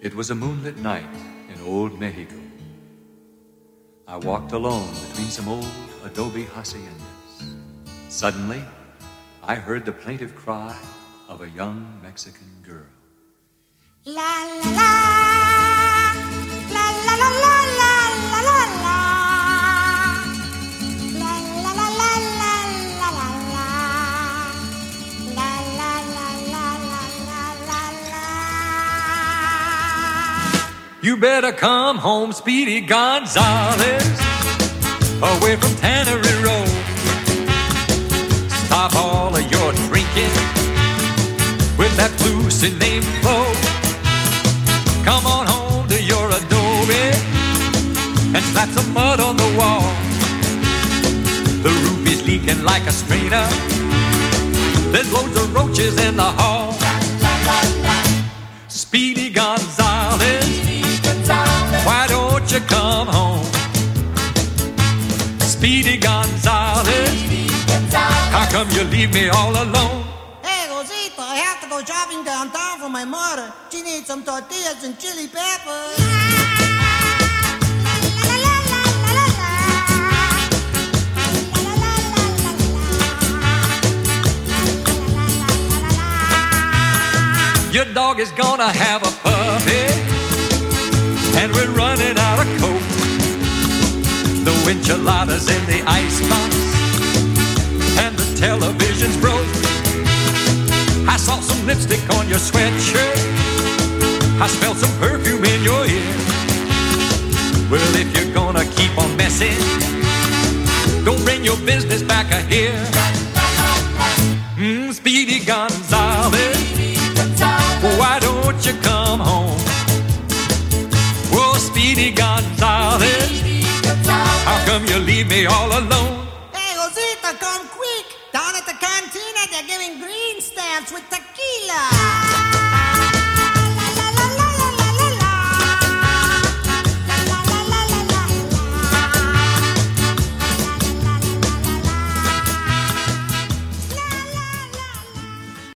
It was a moonlit night in old Mexico. I walked alone between some old adobe haciendas. Suddenly, I heard the plaintive cry of a young Mexican girl. La la la, la la la la la la la la, la la la la la la la la, la la la la la la la. You better come home, Speedy Gonzales, away from Tannery Road. Stop all of your drinking with that Lucy named Flo. Come on home to your adobe and slap some mud on the wall. The roof is leaking like a strainer. There's loads of roaches in the hall. Speedy Gonzales, why don't you come home? Speedy Gonzales, how come you leave me all alone? Hey, Rosita, I have to go shopping downtown for my mother. She needs some tortillas and chili peppers. Your dog is gonna have a puppy, and we're running out of Coke. The enchiladas in the icebox, and the television's broke. I saw some lipstick on your sweatshirt. I smelled some perfume in your ear. Well, if you're gonna keep on messing, don't bring your business back here. Speedy Gonzales, why don't you come home? Whoa, Speedy Gonzales, how come you leave me all alone? Hey, Rosita, come quick. Down at the cantina, they're giving green stamps with tequila.